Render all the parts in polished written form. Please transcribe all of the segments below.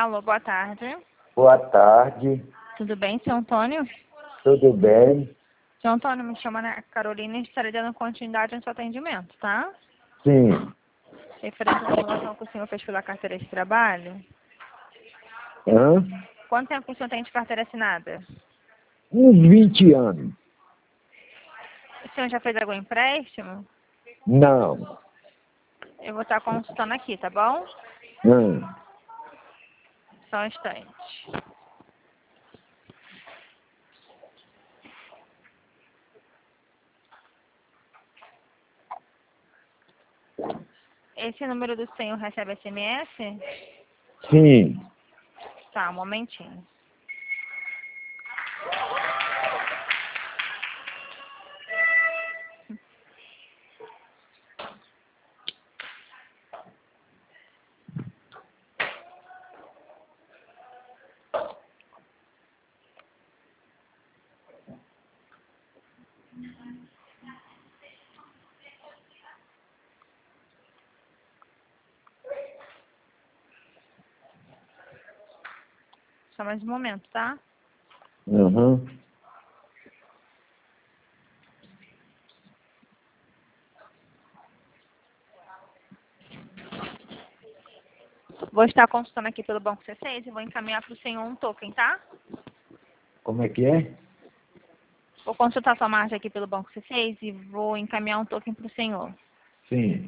Alô, boa tarde. Boa tarde, Tudo bem, seu Antônio? tudo bem? Seu Antônio, me chama Ana Carolina e estarei dando continuidade no seu atendimento, tá? Sim. Referente à simulação que o senhor fez pela carteira de trabalho. Hã? Quanto tempo o senhor tem de carteira assinada? Uns 20 anos. O senhor já fez algum empréstimo? Não. Eu vou estar consultando aqui, tá bom? Hã? Só um instante. Esse número do senhor recebe SMS? Sim. Tá, um momentinho. Só mais um momento, tá? Uhum. Vou estar consultando aqui pelo Banco C6 e vou encaminhar para o senhor um token, tá? Como é que é? Vou consultar sua margem aqui pelo Banco C6 e vou encaminhar um token para o senhor. Sim.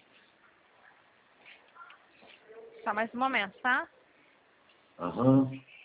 Só mais um momento, tá? Aham.